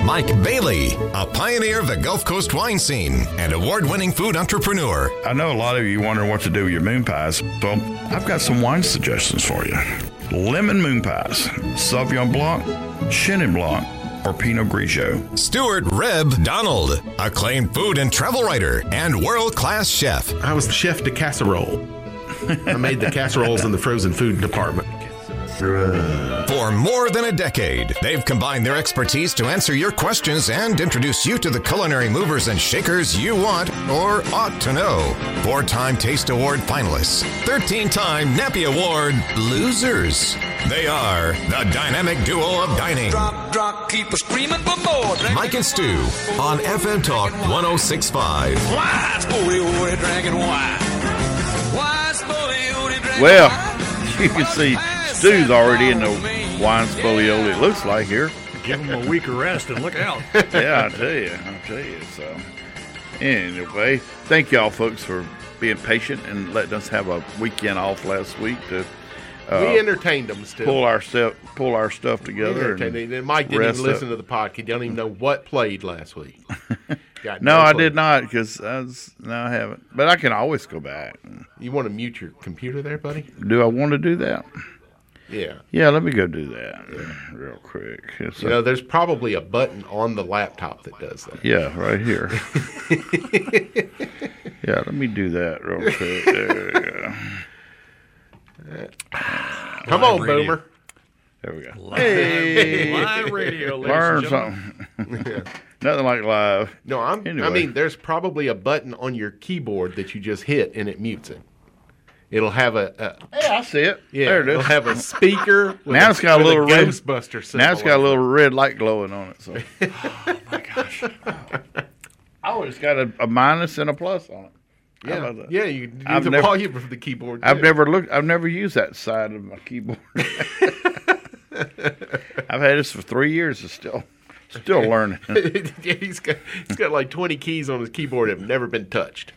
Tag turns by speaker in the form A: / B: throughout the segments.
A: Mike Bailey, a pioneer of the Gulf Coast wine scene and award-winning food entrepreneur.
B: I know a lot of you wonder what to do with your moon pies, so I've got some wine suggestions for you. Lemon moon pies, Sauvignon Blanc, Chenin Blanc, or Pinot Grigio.
A: Stuart Reb Donald, acclaimed food and travel writer and world-class chef.
C: I was the chef de casserole. I made the casseroles in the frozen food department.
A: For more than a decade, they've combined their expertise to answer your questions and introduce you to the culinary movers and shakers you want or ought to know. 4-time Taste Award finalists, 13-time Nappy Award losers. They are the dynamic duo of dining.
D: Drop, keep screaming for more.
A: Mike and Stu on FM Talk 106.5.
D: Why, spoily, dragon, why? Why, spoily, dragon,
B: Well, you can see Stu's already in the wine spolioli, it looks like here.
E: Give him a week of rest and look out.
B: Yeah, I'll tell you. So, anyway, thank y'all folks for being patient and letting us have a weekend off last week to
C: we entertained them still.
B: pull our stuff together.
C: And Mike didn't even listen to the podcast. He don't even know what played last week.
B: No, I did not because I haven't. But I can always go back.
C: You want to mute your computer there, buddy?
B: Do I want to do that?
C: Yeah.
B: Yeah, let me go do that real quick.
C: There's probably a button on the laptop that does that.
B: Yeah, right here. Yeah, let me do that real quick. There we go.
C: Come on, radio. Boomer.
B: There we go.
E: Live radio.
B: Learn something. Nothing like live.
C: No, I mean, there's probably a button on your keyboard that you just hit and it mutes it. It'll have
B: Hey, I see it.
C: Yeah,
B: there it is.
C: It'll have a speaker.
B: Now it's got a little red
C: Ghostbuster symbol.
B: Now it's got a little red light glowing on it. So.
E: Oh my gosh!
B: Oh, it's got a minus and a plus on it.
C: Yeah, yeah. You use the volume of the keyboard.
B: I've never used that side of my keyboard. I've had this for 3 years. It's still learning.
C: Yeah, he's got like 20 keys on his keyboard that have never been touched.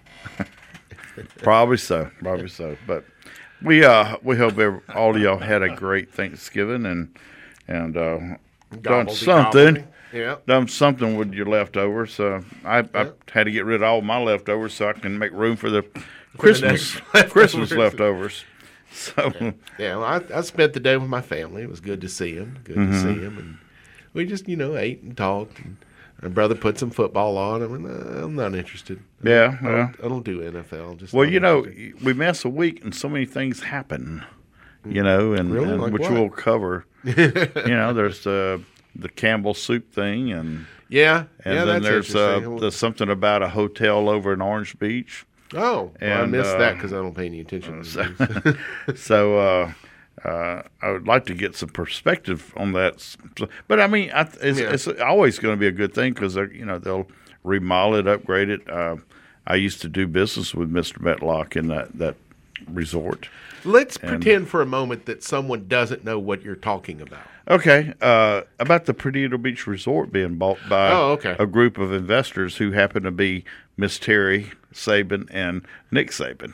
B: Probably so. But we hope all of y'all had a great Thanksgiving and done something.
C: Yeah.
B: Done something with your leftovers. So I had to get rid of all my leftovers so I can make room for the Christmas leftovers. So
C: well, I spent the day with my family. It was good to see him. And we just ate and talked. And my brother put some football on. I'm not interested.
B: Yeah,
C: I don't do NFL.
B: We miss a week and so many things happen. And
C: really? Like
B: which
C: what?
B: we'll cover. There's the Campbell soup thing, and
C: then
B: there's something about a hotel over in Orange Beach.
C: Oh, I missed that because I don't pay any attention to this.
B: So I would like to get some perspective on that. But I mean, it's always going to be a good thing because they'll remodel it, upgrade it. I used to do business with Mr. Metlock in that resort.
C: Let's pretend for a moment that someone doesn't know what you're talking about.
B: Okay, about the Perdido Beach Resort being bought by a group of investors who happen to be Miss Terry Saban and Nick Saban.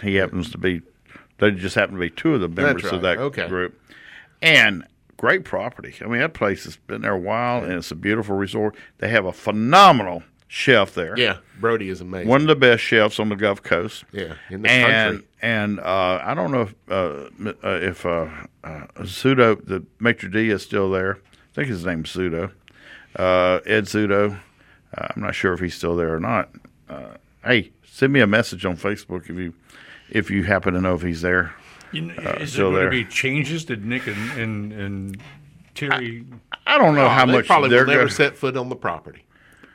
B: They just happen to be two of the members of that group. And great property. I mean, that place has been there a while, and it's a beautiful resort. They have a phenomenal chef there.
C: Yeah, Brody is amazing.
B: One of the best chefs on the Gulf Coast.
C: Yeah, in the country.
B: And I don't know if Zudo, the maitre d', is still there. I think his name's Zudo. Ed Zudo. I'm not sure if he's still there or not. Hey, send me a message on Facebook if you happen to know if he's there.
E: Is there going to be changes? Did Nick and Terry?
B: I don't know how much
C: probably
B: they're
C: will never set foot on the property.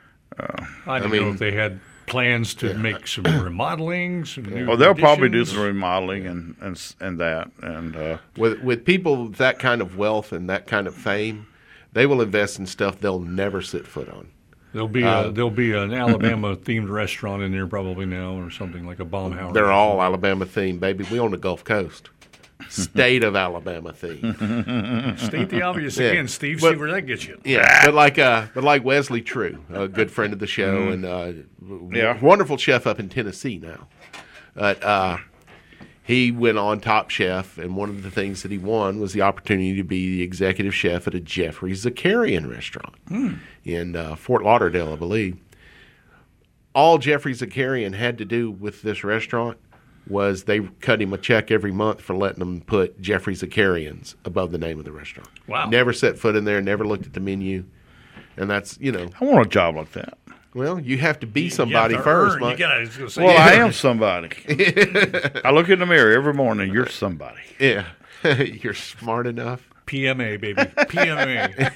E: I don't know if they had plans to make some remodeling.
B: They'll probably do some remodeling and that. And
C: with people with that kind of wealth and that kind of fame, they will invest in stuff they'll never set foot on.
E: There'll be an Alabama themed restaurant in there probably now, or something like a Baumhauer.
C: They're all Alabama themed, baby. We on the Gulf Coast. State of Alabama theme.
E: State the obvious again, Steve. See where that gets you.
C: Yeah, but like Wesley True, a good friend of the show and wonderful chef up in Tennessee now. But he went on Top Chef, and one of the things that he won was the opportunity to be the executive chef at a Jeffrey Zakarian restaurant in Fort Lauderdale, I believe. All Jeffrey Zakarian had to do with this restaurant was they cut him a check every month for letting him put Jeffrey Zakarian's above the name of the restaurant.
E: Wow.
C: Never set foot in there, never looked at the menu. And that's,
B: I want a job like that.
C: Well, you have to be somebody first, Mike.
B: I am somebody. I look in the mirror every morning. You're somebody.
C: Yeah. You're smart enough.
E: PMA, baby. PMA.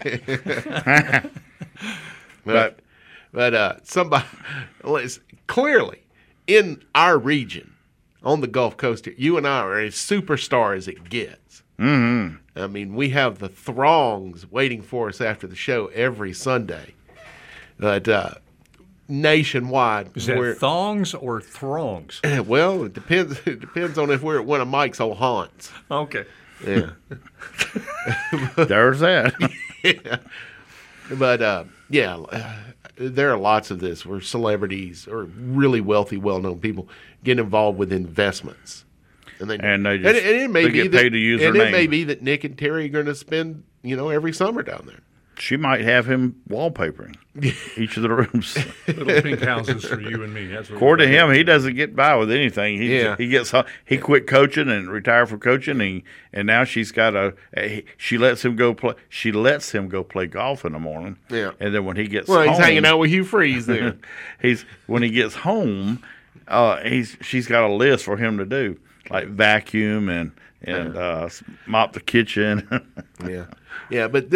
C: But somebody, clearly, in our region, on the Gulf Coast, you and I are as superstar as it gets.
B: Mm-hmm.
C: I mean, we have the throngs waiting for us after the show every Sunday. But nationwide,
E: is that thongs or throngs?
C: Well, it depends. It depends on if we're at one of Mike's old haunts.
E: Okay.
C: Yeah.
B: There's that.
C: Yeah. But there are lots of this where celebrities or really wealthy, well-known people get involved with investments, and it may be
B: paid to use their name.
C: It may be that Nick and Terry are going to spend every summer down there.
B: She might have him wallpapering each of the rooms.
E: Little pink houses for you and me. That's what
B: according to him, he doesn't get by with anything. He quit coaching and retired from coaching, and now she's got she lets him go play. She lets him go play golf in the morning.
C: Yeah,
B: and then when he gets home,
C: he's hanging out with Hugh Freeze. Then
B: when he gets home, she's got a list for him to do, like vacuum and mop the kitchen.
C: Yeah, but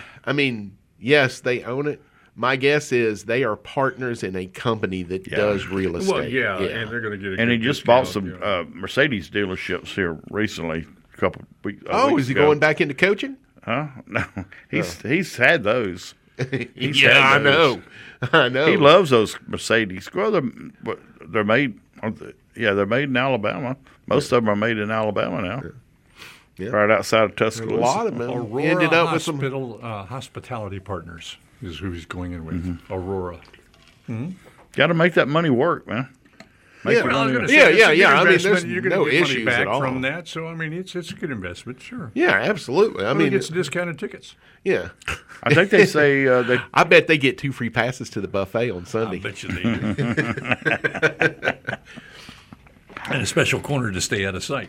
C: yes, they own it. My guess is they are partners in a company that does real estate.
E: Well, and they're going to get.
B: And he just bought some Mercedes dealerships here recently, a couple weeks.
C: Is he going back into coaching?
B: Huh? No, he's had those.
C: I know.
B: He loves those Mercedes. Well, they're made. They're made in Alabama. Most of them are made in Alabama now. Yeah. Right outside of Tuscaloosa.
C: A lot of them
E: Aurora
C: ended up with some
E: hospitality partners is who he's going in with. Mm-hmm. Aurora.
B: Mm-hmm. Got to make that money work, man.
E: I mean, there's no issues back at all from that. So I mean, it's a good investment, sure.
C: Yeah, absolutely. I mean,
E: gets discounted tickets.
C: Yeah,
B: I think they say
C: I bet they get 2 free passes to the buffet on Sunday.
E: I bet you they do. And a special corner to stay out of sight.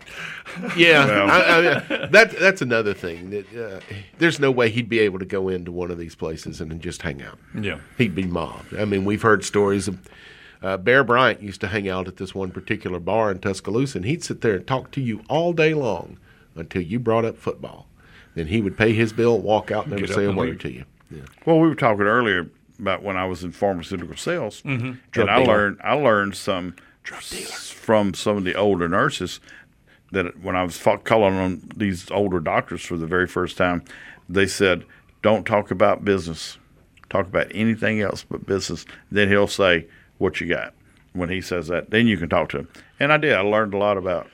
C: Yeah, that's another thing. That there's no way he'd be able to go into one of these places and just hang out.
E: Yeah,
C: he'd be mobbed. I mean, we've heard stories of Bear Bryant used to hang out at this one particular bar in Tuscaloosa, and he'd sit there and talk to you all day long until you brought up football. Then he would pay his bill, walk out, and never say a word to you. Yeah.
B: Well, we were talking earlier about when I was in pharmaceutical sales, and I learned some from some of the older nurses that when I was calling on these older doctors for the very first time, they said, "Don't talk about business. Talk about anything else but business." Then he'll say, "What you got?" When he says that, then you can talk to him. And I did. I learned a lot about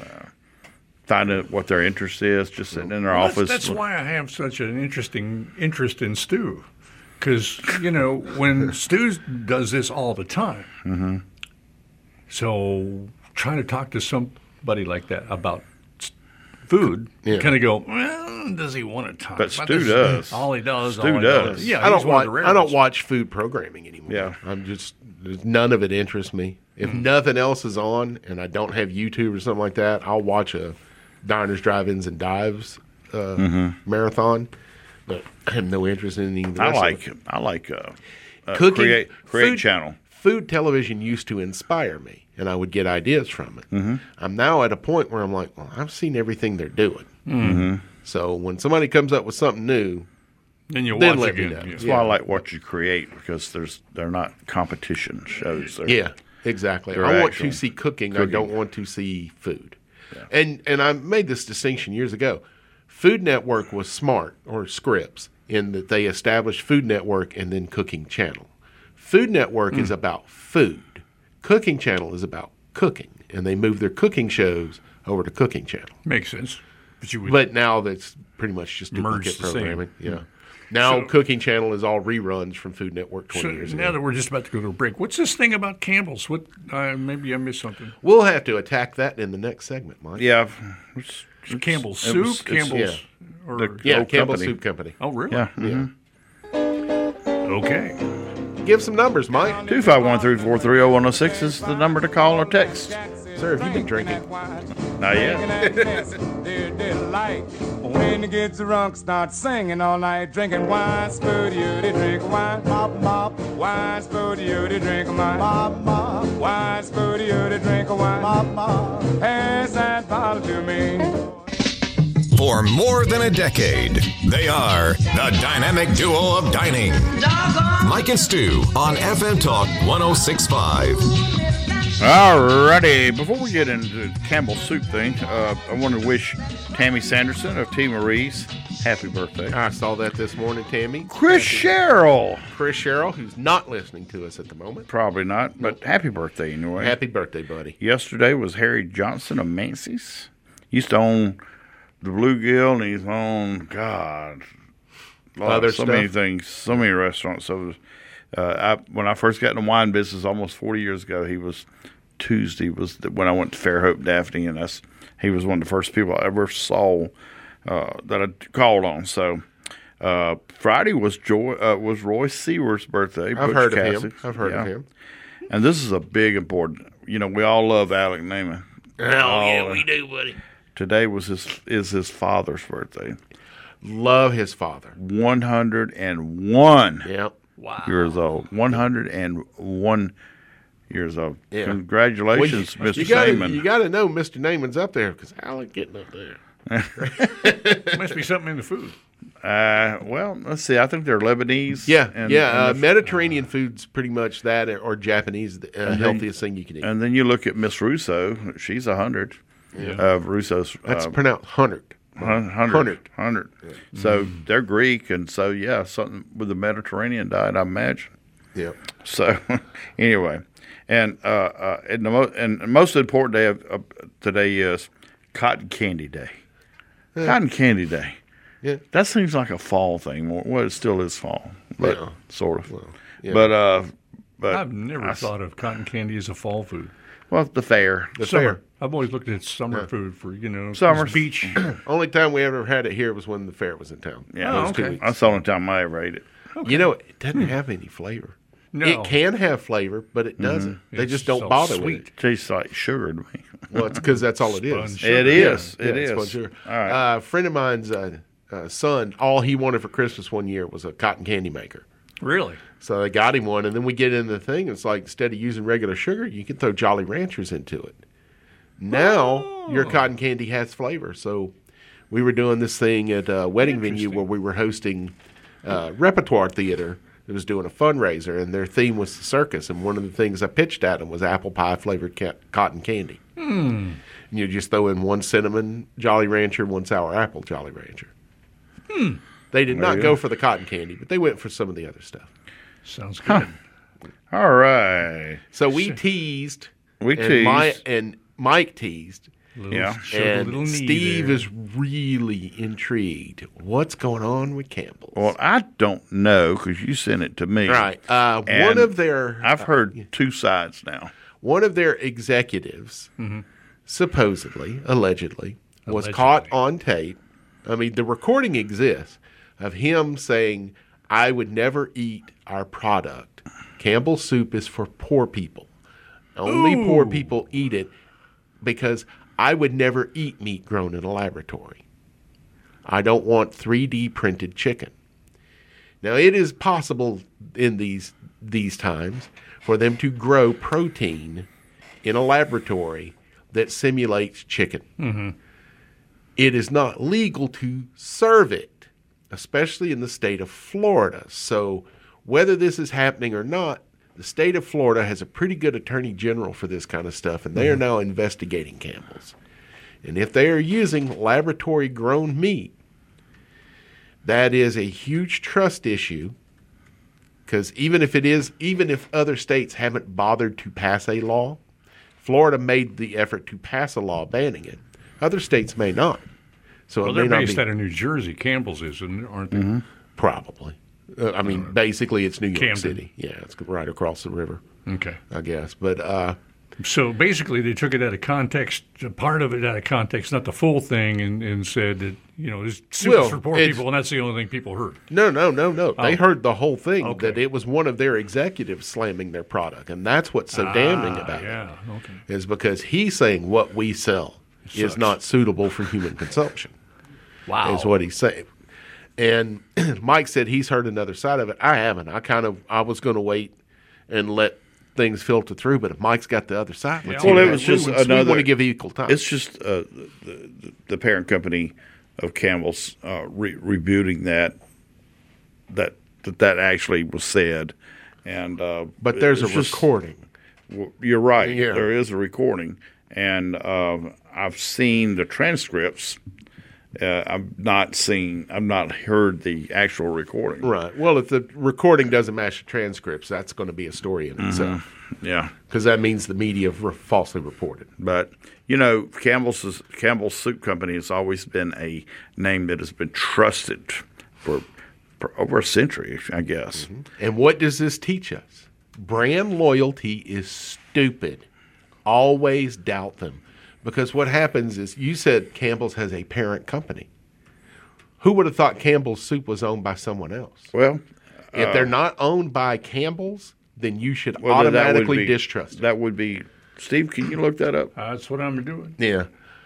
B: finding out what their interest is, just sitting in their office.
E: That's why I have such an interest in Stu, because when Stu does this all the time.
B: Mm-hmm.
E: So trying to talk to somebody like that about food, kind of go, well, does he want to talk?
B: But Stu does.
E: All he does.
B: Stu does.
E: Yeah,
C: I don't watch food programming anymore.
B: Yeah,
C: none of it interests me. If nothing else is on, and I don't have YouTube or something like that, I'll watch a Diners, Drive-Ins, and Dives marathon. But I have no interest in anything.
B: I like
C: cooking.
B: Create channel.
C: Food television used to inspire me, and I would get ideas from it.
B: Mm-hmm.
C: I'm now at a point where I'm like, well, I've seen everything they're doing.
B: Mm-hmm.
C: So when somebody comes up with something new,
E: then watch again.
B: That's why I like what you create, because they're not competition shows.
C: Yeah, exactly. I want to see cooking. I don't want to see food. Yeah. And I made this distinction years ago. Food Network was smart, or Scripps, in that they established Food Network and then Cooking Channel. Food Network is about food. Cooking Channel is about cooking, and they moved their cooking shows over to Cooking Channel.
E: Makes sense.
C: But now that's pretty much just duplicate programming. Yeah. Now Cooking Channel is all reruns from Food Network 20 years ago.
E: Now that we're just about to go to a break, what's this thing about Campbell's? What? Maybe I missed something.
C: We'll have to attack that in the next segment, Mike.
B: Yeah.
E: Campbell's Soup?
C: Campbell's Soup Company.
E: Oh, really?
B: Yeah. Mm-hmm.
E: Okay.
C: Give some numbers, Mike.
B: 251-343-0106 is the number to call or text.
C: Sir, have you been drinking?
B: Not yet.
F: When you get drunk, start singing all night, drinking wine, spoon you to drink wine, mop, mop. Wine, spoon you to drink wine, mop, mop. Wine, spoon you to drink wine, mop, mop. Pass that bottle to me.
A: For more than a decade, they are the dynamic duo of dining. Mike and Stu on FM Talk 106.5.
B: All righty. Before we get into the Campbell's Soup thing, I want to wish Tammy Sanderson of T. Marie's happy birthday.
C: I saw that this morning, Tammy.
B: Chris Sherrill,
C: who's not listening to us at the moment.
B: Probably not, but happy birthday anyway.
C: Happy birthday, buddy.
B: Yesterday was Harry Johnson of Macy's. Used to own the Bluegill, and he's owned, many things, so many restaurants. So when I first got in the wine business almost 40 years ago, Tuesday was when I went to Fairhope Daphne, and he was one of the first people I ever saw that I called on. So Friday was Roy Seaworth's birthday.
C: I've heard of him.
B: And this is a big important. We all love Alec Naiman.
C: We do, buddy.
B: Today is his father's birthday.
C: Love his father.
B: 101.
C: Yep.
E: Wow.
B: Years old. 101 years old. Yeah. Congratulations, Mr. Naiman.
C: You got to know Mr. Naiman's up there because Alec getting up there.
E: Must be something in the food.
B: Well, let's see. I think they're Lebanese.
C: Yeah. Mediterranean food's pretty much that, or Japanese, the healthiest thing you can eat.
B: And then you look at Miss Russo. She's 100. Of Russo's.
C: That's pronounced 100.
B: 100. Yeah. So they're Greek, and so something with the Mediterranean diet, I imagine.
C: Yeah.
B: So anyway, and the most important day of today is Cotton Candy Day. Cotton Candy Day.
C: Yeah.
B: That seems like a fall thing. Well, it still is fall, but sort of.
C: Well, yeah.
B: But
E: I've never thought of cotton candy as a fall food.
B: Well, the fair.
C: Fair.
E: I've always looked at summer food for,
B: Summer's
E: beach.
C: Only time we ever had it here was when the fair was in town.
B: Yeah, okay. That's the only time I ever ate it.
C: Okay. It doesn't have any flavor.
E: No.
C: It can have flavor, but it doesn't. Mm-hmm. They just don't bother with it.
B: It tastes like sugar to me.
C: Well, it's because that's all it is.
B: It is.
C: It is. All right. A friend of mine's son, all he wanted for Christmas one year was a cotton candy maker.
E: Really?
C: So they got him one, and then we get into the thing. It's like instead of using regular sugar, you can throw Jolly Ranchers into it. Now your cotton candy has flavor. So we were doing this thing at a wedding venue where we were hosting Repertoire Theater. It was doing a fundraiser, and their theme was the circus. And one of the things I pitched at them was apple pie flavored cotton candy. And you just throw in one cinnamon Jolly Rancher, one sour apple Jolly Rancher. They did not go for the cotton candy, but they went for some of the other stuff.
E: Sounds good.
B: All right.
C: So we teased. And Mike teased. And Steve is really intrigued. What's going on with Campbell's?
B: Well, I don't know because you sent it to me.
C: Right. One of their...
B: I've heard two sides now.
C: One of their executives, supposedly, allegedly, was caught on tape. I mean, the recording exists of him saying, I would never eat our product. Campbell's Soup is for poor people. Only poor people eat it because I would never eat meat grown in a laboratory. I don't want 3D printed chicken. Now, it is possible in these times for them to grow protein in a laboratory that simulates chicken. Mm-hmm. It is not legal to serve it, especially in the state of Florida. So whether this is happening or not, the state of Florida has a pretty good attorney general for this kind of stuff, and they are now investigating Campbell's. And if they are using laboratory-grown meat, that is a huge trust issue, because even if other states haven't bothered to pass a law, Florida made the effort to pass a law banning it. Other states may not. So
E: they're based out of New Jersey. Campbell's is, aren't they? Mm-hmm.
C: Probably. I mean, basically, it's New York
E: Camden.
C: City. Yeah, it's right across the river.
E: Okay.
C: I guess. But
E: so basically, they took it out of context, part of it out of context, not the full thing, and said that, it's soup for poor people, and that's the only thing people heard.
C: No. They heard the whole thing, that it was one of their executives slamming their product, and that's what's so damning about it.
E: Okay.
C: Is because he's saying what we sell is not suitable for human consumption.
E: Wow.
C: Is what he's saying. And Mike said he's heard another side of it. I haven't. I was going to wait and let things filter through, but if Mike's got the other side, let's
B: it was just another.
C: We want to give equal time.
B: It's just the parent company of Campbell's rebooting that actually was said, and
C: but there's a recording.
B: You're right. Yeah. There is a recording, and I've seen the transcripts. I've not heard the actual recording.
C: Right. Well, if the recording doesn't match the transcripts, that's going to be a story in itself.
B: Yeah.
C: Because that means the media falsely reported.
B: But, Campbell's Soup Company has always been a name that has been trusted for over a century, I guess.
C: Mm-hmm. And what does this teach us? Brand loyalty is stupid. Always doubt them. Because what happens is, you said Campbell's has a parent company. Who would have thought Campbell's Soup was owned by someone else?
B: Well,
C: if they're not owned by Campbell's, then you should automatically distrust them.
B: That would be, Steve, can you look that up?
E: That's what I'm doing.
C: Yeah.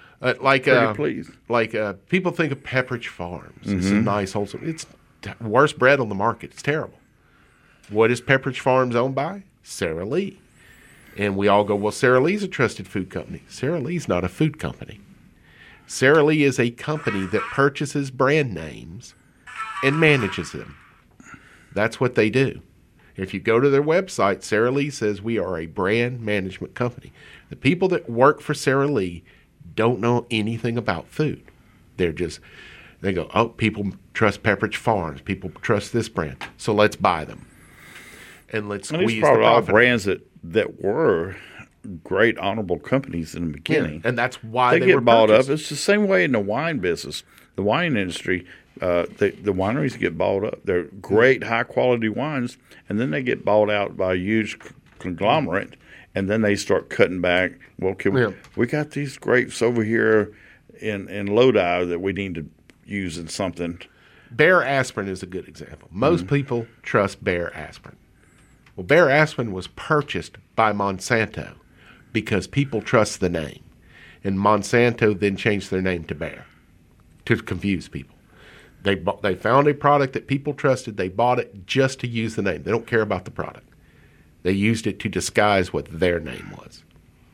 B: Please.
C: People think of Pepperidge Farms. It's a nice, wholesome. It's worst bread on the market. It's terrible. What is Pepperidge Farms owned by? Sara Lee. And we all go, well, Sara Lee's a trusted food company. Sara Lee's not a food company. Sara Lee is a company that purchases brand names and manages them. That's what they do. If you go to their website, Sara Lee says we are a brand management company. The people that work for Sara Lee don't know anything about food. They go, oh, people trust Pepperidge Farms. People trust this brand. So let's buy them. And let's squeeze the profit.
B: All brands that were great, honorable companies in the beginning.
C: Yeah, and that's why they
B: get
C: were
B: bought
C: purchased.
B: up. It's the same way in the wine business. The wine industry, the wineries get bought up. They're great, high-quality wines, and then they get bought out by a huge conglomerate, and then they start cutting back. Well, we got these grapes over here in Lodi that we need to use in something.
C: Bayer Aspirin is a good example. Most people trust Bayer Aspirin. Well, Bayer Aspirin was purchased by Monsanto because people trust the name. And Monsanto then changed their name to Bayer to confuse people. They found a product that people trusted. They bought it just to use the name. They don't care about the product. They used it to disguise what their name was.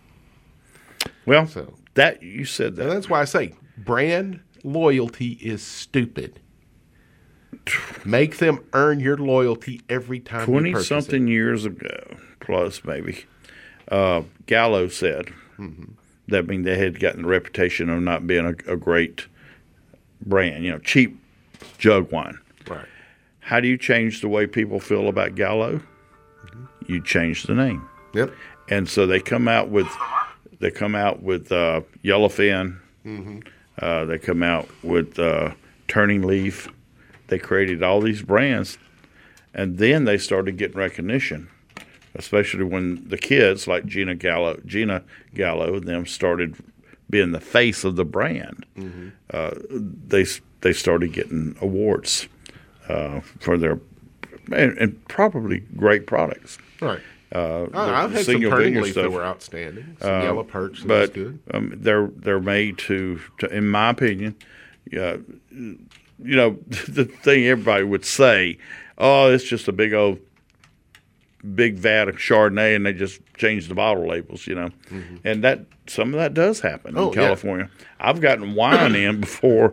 B: Well, you said that.
C: And that's why I say brand loyalty is stupid. Make them earn your loyalty every time you purchase
B: 20-something years ago, plus maybe, Gallo said that they had gotten the reputation of not being a great brand, cheap jug wine.
C: Right.
B: How do you change the way people feel about Gallo? You change the name.
C: Yep.
B: And so they come out with Yellowfin. They come out with Turning Leaf. They created all these brands, and then they started getting recognition, especially when the kids like Gina Gallo and them started being the face of the brand. They started getting awards for their and probably great products.
C: Right. I've had some Turning Leaf that were outstanding. Some Yellow Perch that was good.
B: They're made to, in my opinion, the thing everybody would say, oh, it's just a big vat of Chardonnay, and they just change the bottle labels, And that some of that does happen in California. Yeah. I've gotten wine in before.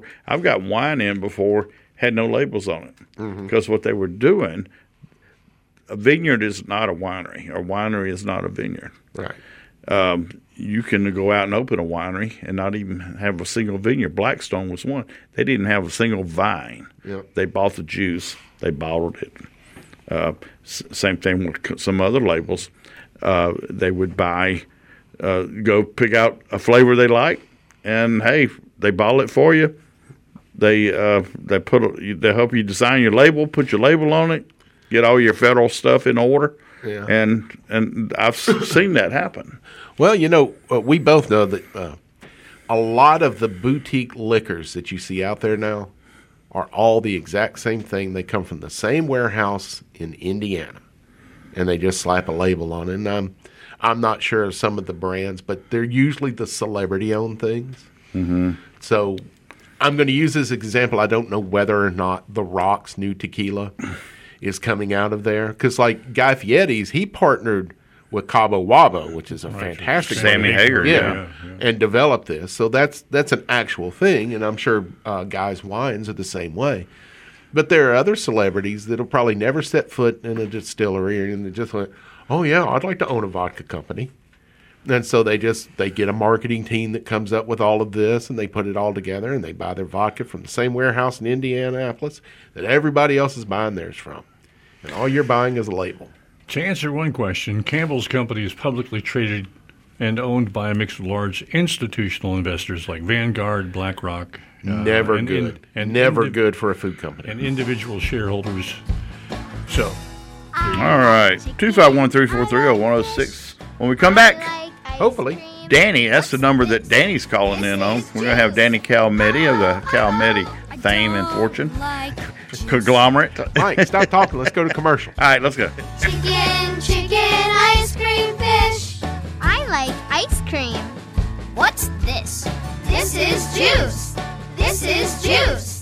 B: Had no labels on it because what they were doing. A vineyard is not a winery. A winery is not a vineyard.
C: Right.
B: You can go out and open a winery and not even have a single vineyard. Blackstone was one. They didn't have a single vine.
C: Yep.
B: They bought the juice. They bottled it. Same thing with some other labels. They would go pick out a flavor they like, and, hey, they bottle it for you. they help you design your label, put your label on it, get all your federal stuff in order. Yeah. And I've seen that happen.
C: Well, we both know that a lot of the boutique liquors that you see out there now are all the exact same thing. They come from the same warehouse in Indiana, and they just slap a label on it. And I'm not sure of some of the brands, but they're usually the celebrity-owned things. Mm-hmm. So I'm going to use this example. I don't know whether or not The Rock's new tequila is coming out of there. Because like Guy Fieri's, he partnered with Cabo Wabo, which is a fantastic
B: Sammy Hagar, yeah,
C: and developed this. So that's an actual thing, and I'm sure Guy's wines are the same way. But there are other celebrities that'll probably never set foot in a distillery, and they just went, oh, yeah, I'd like to own a vodka company. And so they get a marketing team that comes up with all of this, and they put it all together, and they buy their vodka from the same warehouse in Indianapolis that everybody else is buying theirs from. And all you're buying is a label.
E: To answer one question, Campbell's Company is publicly traded and owned by a mix of large institutional investors like Vanguard, BlackRock.
C: Never good for a food company.
E: And individual shareholders. So.
B: All right. 251-343-0106. When we come back,
C: hopefully,
B: Danny, that's the number that Danny's calling in on. We're going to have Danny Calmetti of the Calmetti fame and fortune. Conglomerate.
C: Mike, stop talking. Let's go to commercial.
B: All right, let's go.
G: Chicken, ice cream, fish.
H: I like ice cream.
G: What's this? This is juice. This is juice.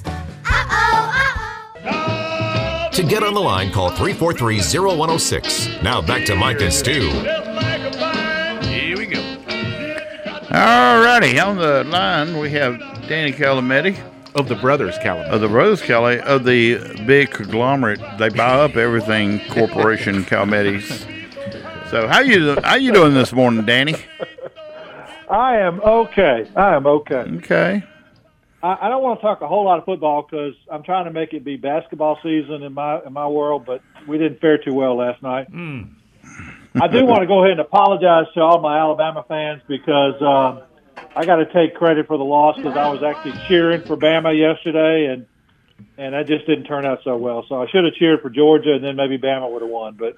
G: Uh-oh.
A: To get on the line, call 343-0106. Now back to Mike and Stu.
B: Here we go. All righty, on the line we have Danny Calmetti.
C: Of the Brothers Calumet.
B: Of the big conglomerate. They buy up everything, Corporation Calmetti's. So how you doing this morning, Danny?
I: I am okay.
B: Okay.
I: I don't want to talk a whole lot of football because I'm trying to make it be basketball season in my world, but we didn't fare too well last night. I do want to go ahead and apologize to all my Alabama fans because I got to take credit for the loss because I was actually cheering for Bama yesterday, and that just didn't turn out so well. So I should have cheered for Georgia, and then maybe Bama would have won. But,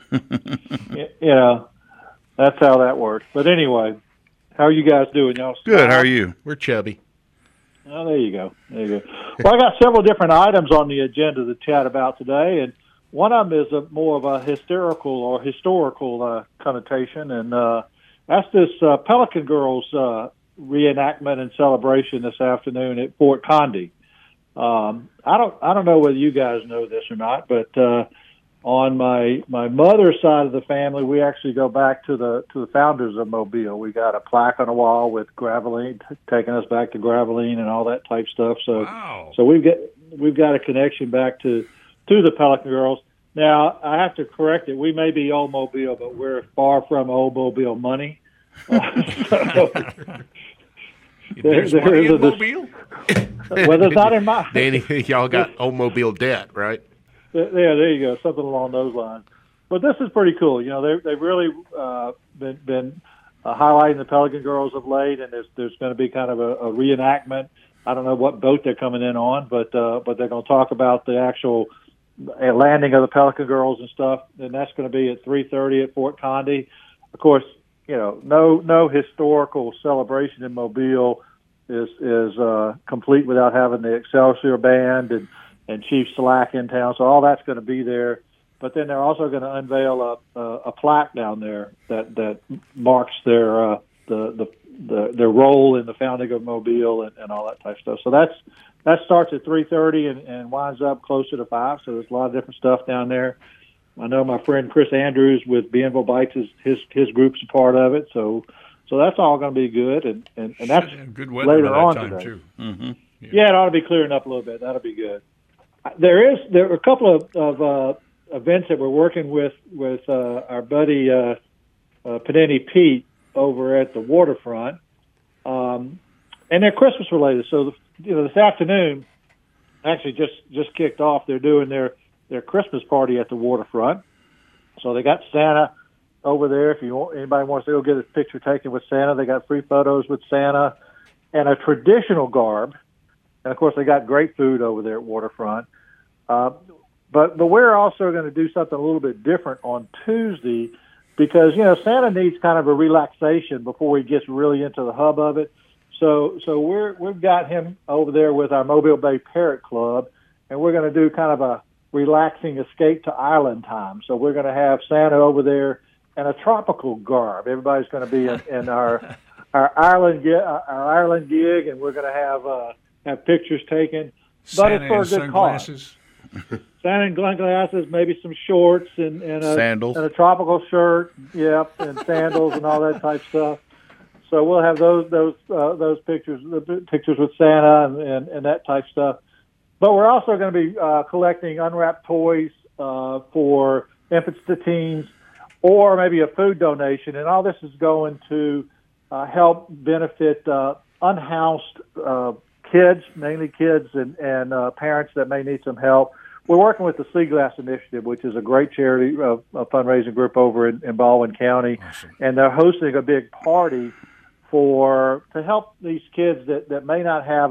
I: that's how that works. But anyway, how are you guys doing? Y'all
B: good. How are you?
C: We're chubby.
I: Oh, there you go. Well, I got several different items on the agenda to chat about today, and one of them is more of a historical connotation, and that's this Pelican Girls reenactment and celebration this afternoon at Fort Condé. I don't know whether you guys know this or not, but on my mother's side of the family, we actually go back to the founders of Mobile. We got a plaque on the wall with Gravelines, taking us back to Gravelines and all that type stuff. So,
E: wow.
I: So we've got a connection back to the Pelican Girls. Now I have to correct it. We may be old Mobile, but we're far from old Mobile money.
E: There's money in Mobile?
I: Well, there's not in my...
C: Danny, y'all got old Mobile debt, right?
I: Yeah, there you go, something along those lines. But this is pretty cool. They've really been highlighting the Pelican Girls of late, and there's going to be kind of a reenactment. I don't know what boat they're coming in on, but they're going to talk about the actual landing of the Pelican Girls and stuff, and that's going to be at 3:30 at Fort Condé. Of course, no historical celebration in Mobile is complete without having the Excelsior Band and Chief Slack in town. So all that's going to be there. But then they're also going to unveil a plaque down there that marks their role in the founding of Mobile and all that type of stuff. So that starts at 3:30 and winds up closer to 5. So there's a lot of different stuff down there. I know my friend Chris Andrews with Bienville Bites his group's a part of it. So that's all going to be good, and that's
E: good weather
I: later on
E: time
I: today.
E: Too. Mm-hmm.
I: Yeah, it ought to be clearing up a little bit. That'll be good. There are a couple of events that we're working with our buddy Panini Pete over at the waterfront, and they're Christmas related. So this afternoon, actually just kicked off. They're doing their Christmas party at the waterfront. So they got Santa over there. If anybody wants to go get a picture taken with Santa, they got free photos with Santa and a traditional garb And of course, they got great food over there at Waterfront. But we're also going to do something a little bit different on Tuesday because, Santa needs kind of a relaxation before he gets really into the hub of it. So we've got him over there with our Mobile Bay Parrot Club, and we're going to do kind of a relaxing escape to island time. So we're going to have Santa over there in a tropical garb. Everybody's going to be in our island gig, and we're going to have pictures taken. But
E: Santa
I: it's for a good cause. Santa in glasses, maybe some shorts and
B: sandals
I: and a tropical shirt, and sandals and all that type stuff. So we'll have those pictures, the pictures with Santa and that type stuff. But we're also going to be collecting unwrapped toys for infants to teens, or maybe a food donation, and all this is going to help benefit unhoused kids, mainly kids and parents that may need some help. We're working with the Sea Glass Initiative, which is a great charity, a fundraising group over in Baldwin County,
E: awesome.
I: And they're hosting a big party to help these kids that may not have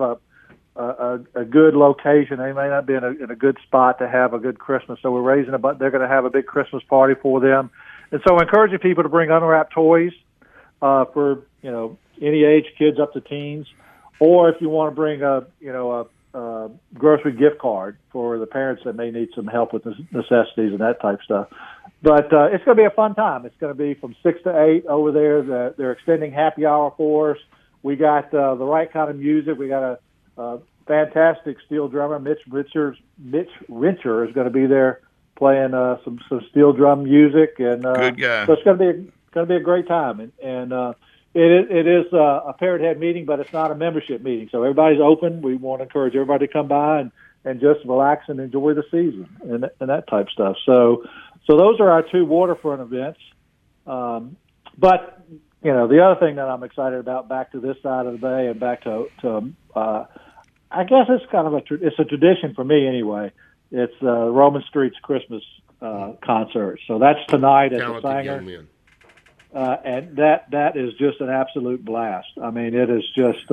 I: a good location. They may not be in a good spot to have a good Christmas. So we're raising they're going to have a big Christmas party for them, and so encouraging people to bring unwrapped toys for any age, kids up to teens, or if you want to bring a grocery gift card for the parents that may need some help with the necessities and that type stuff. But it's going to be a fun time. It's going to be from 6 to 8 over there. They're extending happy hour for us. We got the right kind of music. We got a fantastic steel drummer. Mitch Rincher is going to be there playing some steel drum music. And
B: good guy.
I: So it's going to be a great time. And it is a Parrot Head meeting, but it's not a membership meeting. So everybody's open. We want to encourage everybody to come by and just relax and enjoy the season and that type stuff. So those are our two waterfront events. But the other thing that I'm excited about, back to this side of the bay and back to I guess it's kind of it's a tradition for me anyway. It's Roman Street's Christmas concert. So that's tonight at the Sanger. And that is just an absolute blast. I mean, it is just,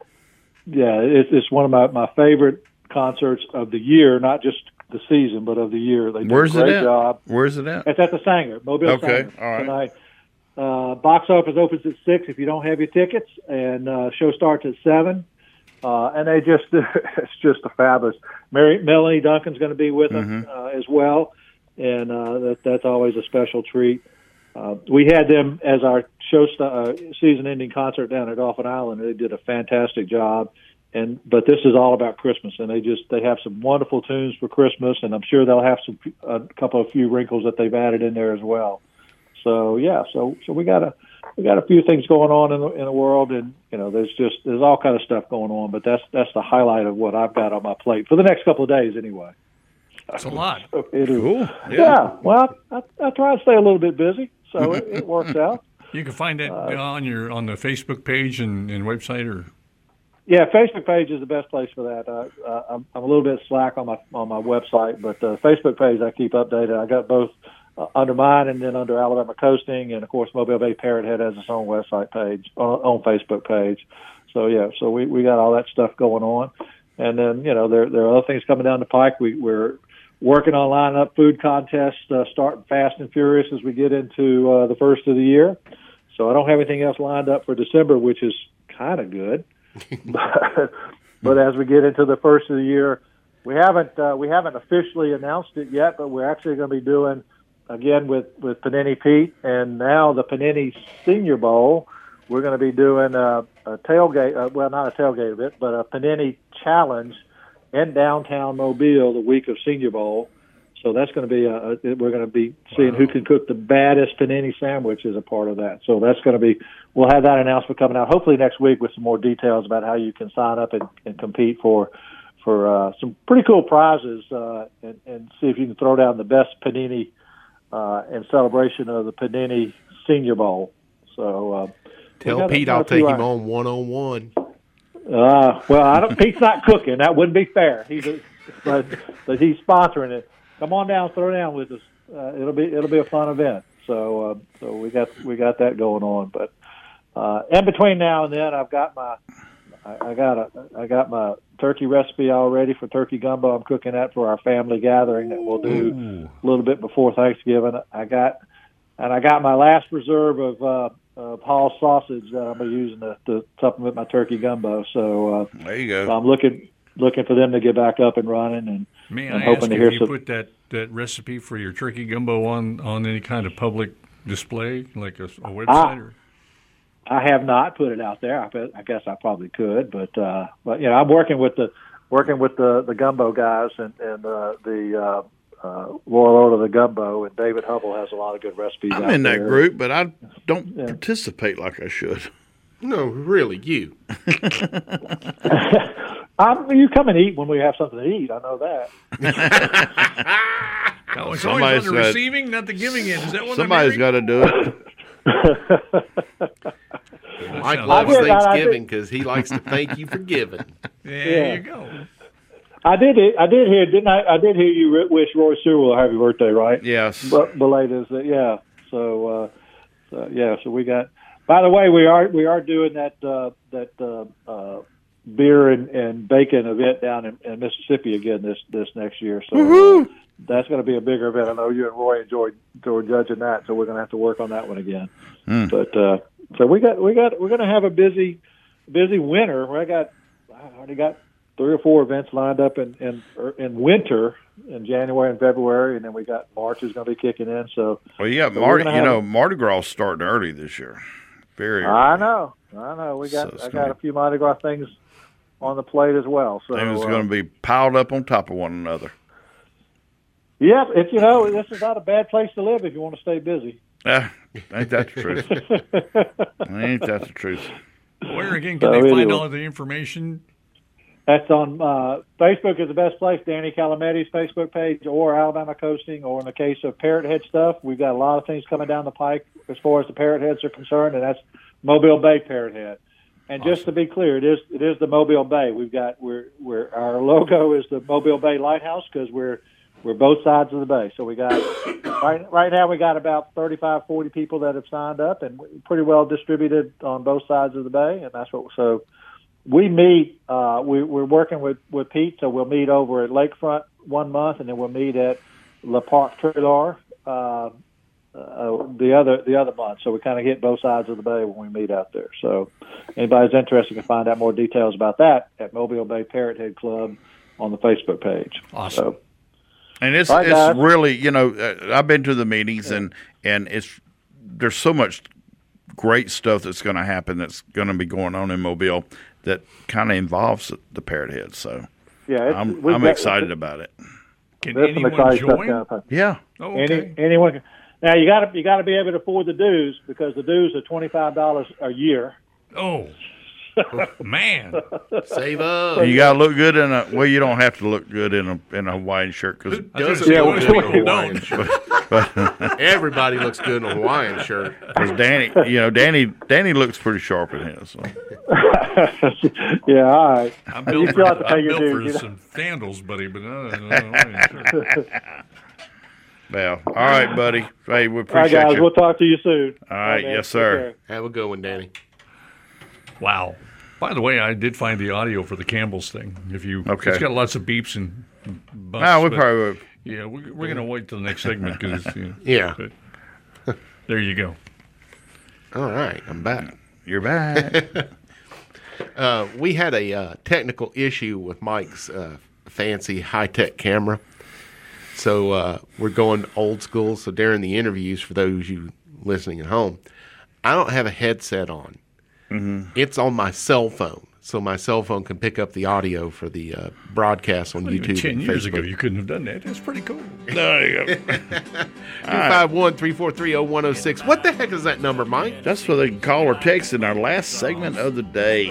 I: it's one of my favorite concerts of the year, not just the season, but of the year. They do a great job.
B: Where's it at?
I: It's at the Sanger, Mobile Sanger.
B: All right.
I: Tonight. Box office opens at 6 if you don't have your tickets, and show starts at 7. And it's just a fabulous. Melanie Duncan's going to be with them as well, and that's always a special treat. We had them as our season-ending concert down at Dauphin Island. They did a fantastic job, but this is all about Christmas, and they have some wonderful tunes for Christmas, and I'm sure they'll have a few wrinkles that they've added in there as well. So so we got a few things going on in the world, and there's all kind of stuff going on, but that's the highlight of what I've got on my plate for the next couple of days anyway.
E: That's a lot.
I: So it is.
B: Cool.
I: Yeah. Well, I try to stay a little bit busy. So it works out.
E: You can find it on the Facebook page and website, or
I: Facebook page is the best place for that. I'm a little bit slack on my website, but the Facebook page I keep updated. I got both under mine and then under Alabama Coasting, and of course Mobile Bay Parrot Head has its own website page on Facebook page. So we got all that stuff going on, and then there are other things coming down the pike. We're working on lining up food contests, starting fast and furious as we get into the first of the year. So I don't have anything else lined up for December, which is kind of good. But as we get into the first of the year, we haven't officially announced it yet, but we're actually going to be doing, again, with Panini Pete and now the Panini Senior Bowl, we're going to be doing a tailgate, not a tailgate of it, but a Panini Challenge in downtown Mobile the week of Senior Bowl. So that's going to be we're going to be seeing who can cook the baddest panini sandwich as a part of that. So that's going to be, we'll have that announcement coming out hopefully next week with some more details about how you can sign up and compete for some pretty cool prizes and see if you can throw down the best panini in celebration of the Panini Senior Bowl. So
C: tell Pete I'll take him on one-on-one.
I: Well, Pete's not cooking. That wouldn't be fair. But he's sponsoring it. Come on down, throw down with us. It'll be a fun event. So we got that going on. But in between now and then, I've got I got my turkey recipe all ready for turkey gumbo. I'm cooking that for our family gathering that we'll do a little bit before Thanksgiving. I got my last reserve of Hall sausage that I'm using to supplement my turkey gumbo. So
B: there you go.
I: So I'm looking for them to get back up and running, and
E: may
I: I'm
E: I
I: hoping
E: ask
I: to
E: if
I: hear
E: you
I: some.
E: put that recipe for your turkey gumbo on any kind of public display, like a website?
I: I have not put it out there. I guess I probably could, but I'm working with the gumbo guys and the Royal Order of the Gumbo, and David Hubble has a lot of good recipes.
B: I'm in that group, but I don't participate like I should.
C: No, really, you.
I: You come and eat when we have something to eat. I know that.
E: No, it's always on the receiving, not the giving end. Is that what
B: somebody's got to do it?
C: Mike loves Thanksgiving because he likes to thank you for giving.
E: There you go.
I: I did hear, didn't I? I did hear you wish Roy Sewell a happy birthday, right?
B: Yes.
I: Belated, yeah. So we got. By the way, we are doing that beer and bacon event down in Mississippi again this next year. So that's going to be a bigger event. I know you and Roy enjoyed judging that, so we're going to have to work on that one again. But so we're going to have a busy winter. I already got 3 or 4 events lined up in winter in January and February, and then we got March is going to be kicking in. So
B: you got Mardi Gras starting early this year. Very early.
I: I know. I got a few Mardi Gras things on the plate as well. So
B: things are going to be piled up on top of one another.
I: Yeah, this is not a bad place to live if you want to stay busy.
B: Ain't that the truth? Ain't that the truth?
E: Where again can they find all of the information?
I: That's on Facebook is the best place. Danny Calametti's Facebook page, or Alabama Coasting, or in the case of Parrot Head stuff, we've got a lot of things coming down the pike as far as the Parrot Heads are concerned, and that's Mobile Bay Parrot Head. And awesome. Just to be clear, it is the Mobile Bay. We're our logo is the Mobile Bay Lighthouse because we're both sides of the bay. So we got right now we got about 35, 40 people that have signed up, and pretty well distributed on both sides of the bay. And that's what. So we meet. We're working with Pete, so we'll meet over at Lakefront 1 month, and then we'll meet at Le Parc Trillar the other month. So we kind of hit both sides of the bay when we meet out there. So anybody's interested can find out more details about that at Mobile Bay Parrot Head Club on the Facebook page.
E: Awesome.
I: So,
B: and it's really, I've been to the meetings and there's so much great stuff that's going to happen that's going to be going on in Mobile that kind of involves the Parrot Head. So I'm excited about it.
E: Can anyone join?
B: Yeah.
E: Oh, okay.
I: Anyone. Now you got to be able to afford the dues because the dues are $25 a year.
E: Oh. Man,
C: save up!
B: You gotta look good you don't have to look good in a Hawaiian shirt because
C: everybody looks good in a Hawaiian shirt.
B: Because Danny looks pretty sharp in his. So.
I: Yeah, all right.
E: I'm built for some sandals, buddy, but
B: Well, all right, buddy. Hey, we appreciate
I: all right, guys,
B: you.
I: We'll talk to you soon.
B: All right, yes, sir.
C: Have a good one, Danny.
E: Wow. By the way, I did find the audio for the Campbell's thing. It's got lots of beeps and bumps.
B: No, we probably would.
E: Yeah, we're going to wait till the next segment because
C: yeah.
E: There you go.
C: All right, I'm back.
B: You're back.
C: We had a technical issue with Mike's fancy high-tech camera, so we're going old school. So during the interviews, for those of you listening at home, I don't have a headset on.
B: Mm-hmm.
C: It's on my cell phone, so my cell phone can pick up the audio for the broadcast on YouTube.
E: Even 10 years ago, you couldn't have done that. That's pretty cool.
B: There you go.
C: 251-343-0106. What the heck is that number, Mike?
B: That's what they can call or text in our last segment of the day.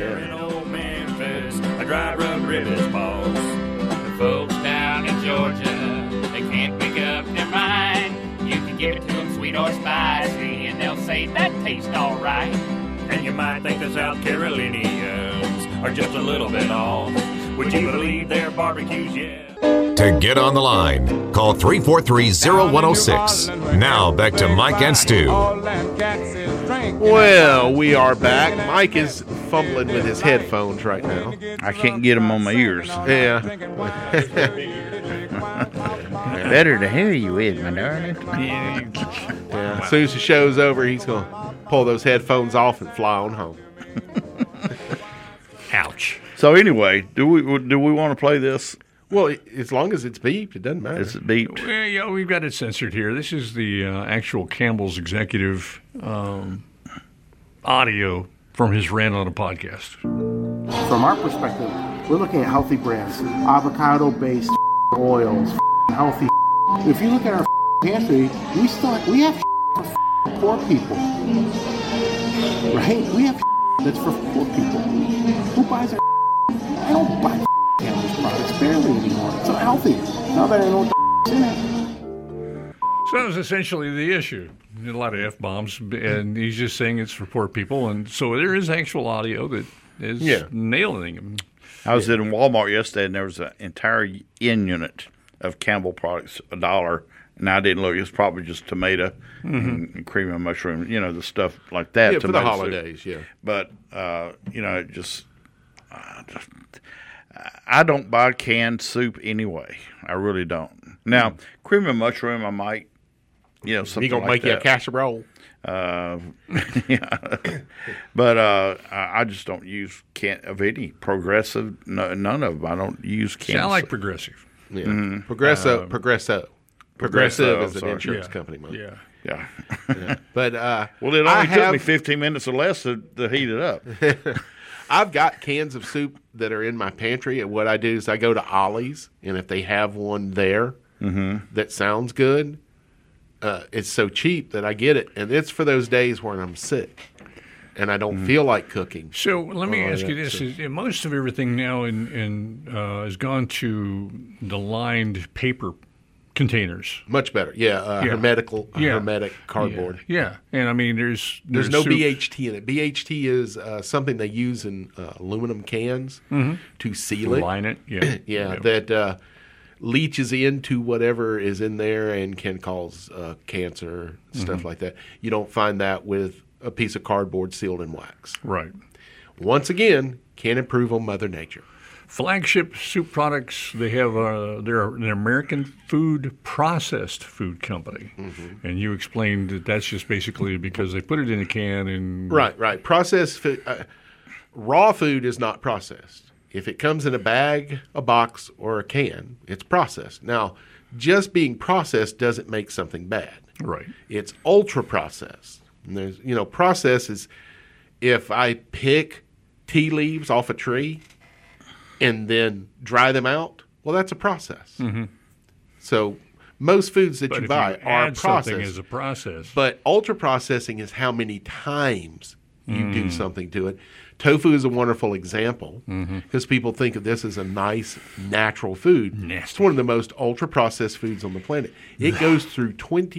D: I drive rub ribbons balls. The folks down in Georgia, they can't make up their mind. You can give it to them sweet or spicy, and they'll say that tastes all right. And you might think the South Carolinians are just a little bit off. Would you believe their barbecues, yeah?
A: To get on the line, call 343-0106. Now back to Mike and Stu.
F: drink.
C: Well, we are back. Mike is fumbling with his headphones right now.
B: I can't get them on my ears.
C: Yeah.
B: Better to hear you with, my darling.
C: Yeah. As soon as the show's over, he's going to pull those headphones off and fly on home.
E: Ouch.
B: So anyway, do we want to play this?
C: Well, as long as it's beeped, it doesn't matter.
B: Is it beeped?
E: Well, yeah, we've got it censored here. This is the actual Campbell's executive audio from his rant on a podcast.
J: From our perspective, we're looking at healthy brands, avocado-based oils, healthy. If you look at our pantry, we have for poor people, right? We have that's for poor people. Who buys our? I don't buy Campbell's products barely anymore. It's unhealthy. Now that I know what's in it.
E: So that was essentially the issue. A lot of F-bombs, and he's just saying it's for poor people. And so there is actual audio that is nailing him.
B: I was in Walmart yesterday, and there was an entire in unit of Campbell products, $1. And I didn't look. It was probably just tomato and cream of mushroom, the stuff like that.
C: Yeah, for the holidays,
B: soup. Yeah. But, it just I don't buy canned soup anyway. I really don't. Now, cream of mushroom, I might, something
C: you gonna
B: like
C: make you a casserole?
B: Yeah. But I just don't use of any Progressive. None of them. I don't use canned.
E: Sound like Progressive.
C: Yeah. Mm-hmm. Progressive is an insurance company.
B: Yeah.
C: Yeah. But
B: well, it only took me 15 minutes or less to heat it up.
C: I've got cans of soup that are in my pantry, and what I do is I go to Ollie's, and if they have one there that sounds good, it's so cheap that I get it, and it's for those days when I'm sick and I don't feel like cooking.
E: So let me ask you this: most of everything now has gone to the lined paper containers.
C: Much better, hermetic cardboard.
E: Yeah, and I mean, there's
C: no BHT in it. BHT is something they use in aluminum cans to seal it,
E: line it.
C: That leaches into whatever is in there and can cause cancer, stuff like that. You don't find that with a piece of cardboard sealed in wax.
E: Right.
C: Once again, can't improve on Mother Nature.
E: Flagship Soup Products, they have they're an American food processed food company, and you explained that that's just basically because they put it in a can and
C: right. Processed food, raw food is not processed. If it comes in a bag, a box, or a can, it's processed. Now, just being processed doesn't make something bad.
E: Right.
C: It's ultra processed. And there's process is if I pick tea leaves off a tree and then dry them out, well, that's a process. So most foods that you buy are processed.
E: Something is a process.
C: But ultra processing is how many times you do something to it. Tofu is a wonderful example because people think of this as a nice, natural food.
E: Nasty.
C: It's one of the most ultra processed foods on the planet. It goes through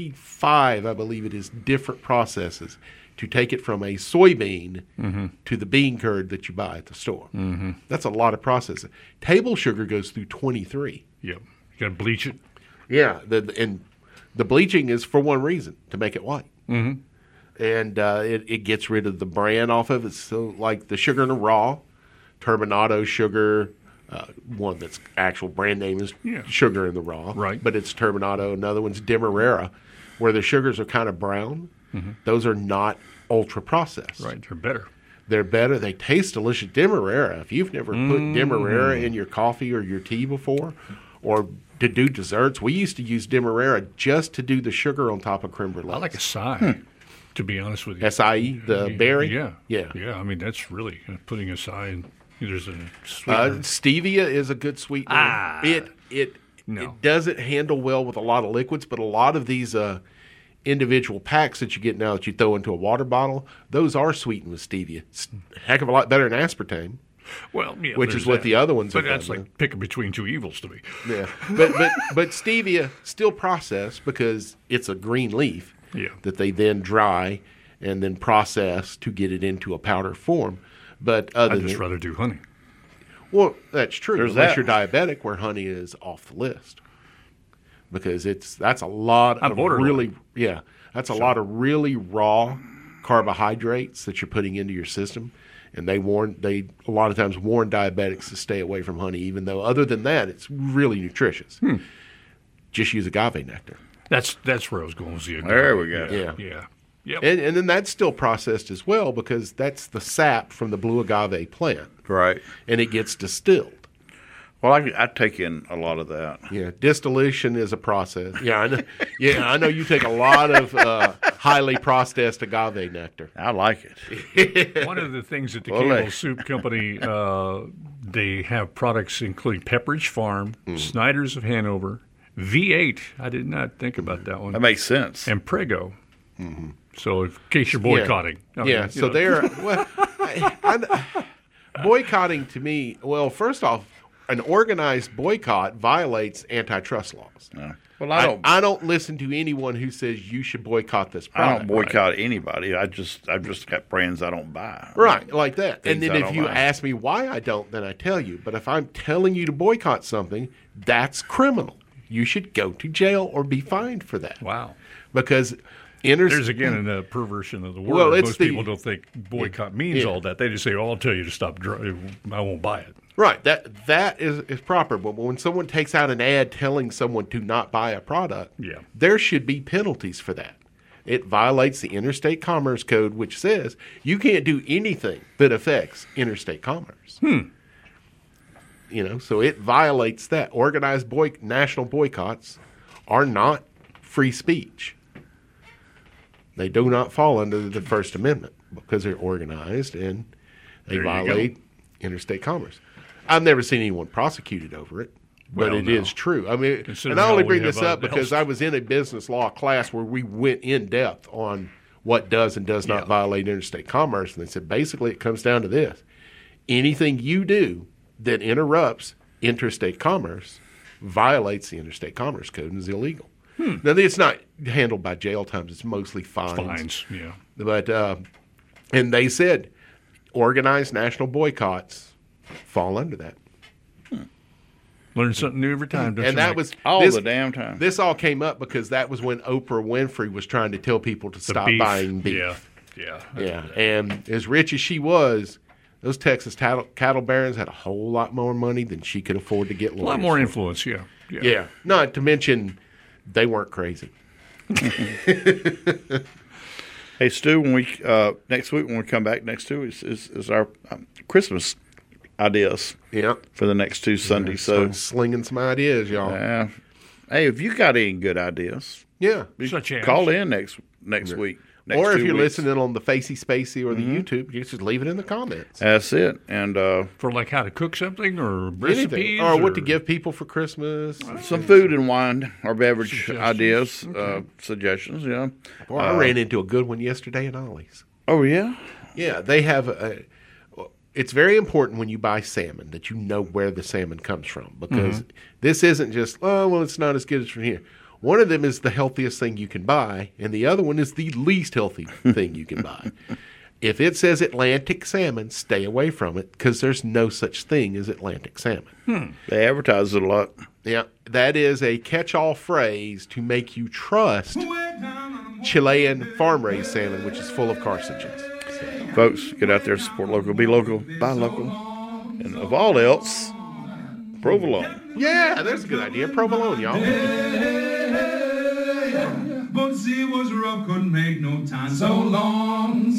C: 25, I believe it is, different processes to take it from a soybean to the bean curd that you buy at the store. That's a lot of processing. Table sugar goes through 23.
E: Yep. You got to bleach it.
C: Yeah. And the bleaching is for one reason, to make it white. And it gets rid of the bran off of it. So like the sugar in the raw, Turbinado sugar, one that's actual brand name is Sugar in the Raw.
E: Right.
C: But it's Turbinado. Another one's Demerara, where the sugars are kind of brown. Those are not ultra processed.
E: Right. They're better.
C: They're better. They taste delicious. Demerara, if you've never put Demerara in your coffee or your tea before, or to do desserts, we used to use Demerara just to do the sugar on top of creme brulee.
E: I like acai, to be honest with you.
C: Acai, the berry?
E: Yeah. I mean, that's really putting acai in. There's a sweetener.
C: Stevia is a good sweetener. It doesn't handle well with a lot of liquids, but a lot of these individual packs that you get now that you throw into a water bottle, those are sweetened with stevia. It's a heck of a lot better than aspartame.
E: Well,
C: which is what the other ones are.
E: But that's like picking between two evils to me.
C: Yeah, but stevia still processed because it's a green leaf that they then dry and then process to get it into a powder form. But
E: I'd just rather do honey.
C: Well, that's true. Unless you're diabetic, where honey is off the list. Because that's a lot of really lot of really raw carbohydrates that you're putting into your system. And they a lot of times warn diabetics to stay away from honey, even though other than that, it's really nutritious. Just use agave nectar.
E: That's where I was going with the agave.
B: There we go.
E: Yeah. Yep.
C: And then that's still processed as well because that's the sap from the blue agave plant.
B: Right.
C: And it gets distilled.
B: Well, I take in a lot of that.
C: Yeah, distillation is a process. Yeah, I know you take a lot of highly processed agave nectar.
B: I like it.
E: One of the things that the Campbell Soup Company, they have products including Pepperidge Farm, Snyder's of Hanover, V8. I did not think about that one.
B: That makes sense.
E: And Prego. So in case you're boycotting.
C: So they're boycotting to me. Well, first off, an organized boycott violates antitrust laws.
B: Well,
C: I don't listen to anyone who says you should boycott this product.
B: I don't boycott anybody. I've just got brands I don't buy.
C: Right, like that. And then if you ask me why I don't, then I tell you. But if I'm telling you to boycott something, that's criminal. You should go to jail or be fined for that.
E: Wow.
C: Because
E: there's again a perversion of the word. Most people don't think boycott means all that. They just say, I'll tell you to stop. I won't buy it.
C: Right. That is proper. But when someone takes out an ad telling someone to not buy a product, there should be penalties for that. It violates the Interstate Commerce Code, which says you can't do anything that affects interstate commerce. So it violates that. Organized national boycotts are not free speech. They do not fall under the First Amendment because they're organized and they violate interstate commerce. I've never seen anyone prosecuted over it, but it is true. I mean, and I only bring this up because I was in a business law class where we went in depth on what does and does not violate interstate commerce. And they said basically it comes down to this. Anything you do that interrupts interstate commerce violates the Interstate Commerce Code and is illegal. Now, it's not handled by jail times. It's mostly fines. But and they said organized national boycotts fall under that.
E: Learn something new every time.
C: And that was
B: all the damn time.
C: This all came up because that was when Oprah Winfrey was trying to tell people to stop buying beef.
E: Yeah.
C: And as rich as she was, those Texas cattle barons had a whole lot more money than she could afford to get lawyers.
E: A lot more influence, yeah.
C: Not to mention they weren't crazy.
B: Hey, Stu, when we next week when we come back next week is our Christmas ideas. For the next two Sundays. So
C: slinging some ideas, y'all.
B: Yeah. Hey, if you got any good ideas, call in next week.
C: Or if you're listening on the Facey Spacey or the YouTube, you just leave it in the comments.
B: That's it. And
E: for like how to cook something or recipes
C: or what to give people for Christmas.
B: Some food and wine or beverage ideas, suggestions. Yeah.
C: Well, I ran into a good one yesterday at Ollie's.
B: Oh yeah.
C: Yeah, they have. It's very important when you buy salmon that you know where the salmon comes from because this isn't just it's not as good as from here. One of them is the healthiest thing you can buy, and the other one is the least healthy thing you can buy. If it says Atlantic salmon, stay away from it because there's no such thing as Atlantic salmon.
B: They advertise it a lot.
C: Yeah, that is a catch-all phrase to make you trust Chilean farm-raised salmon, which is full of carcinogens.
B: Folks, get out there, support local, be local, buy local, and of all else, provolone.
C: Yeah, that's a good idea. Provolone, y'all.
F: But sea was rough, couldn't make no time so long.